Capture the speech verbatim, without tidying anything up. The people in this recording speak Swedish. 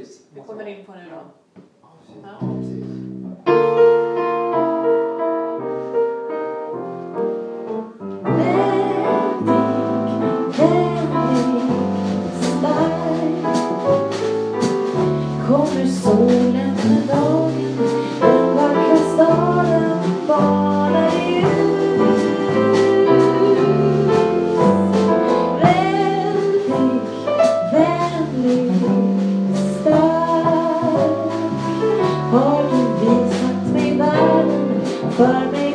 precis. Vi kommer in på nu då. Ja, Ja. precis. Kommer solen med dagen, den vackra staden badar i ljus. Vänlig, vänlig, stark, har du visat mig världen, för mig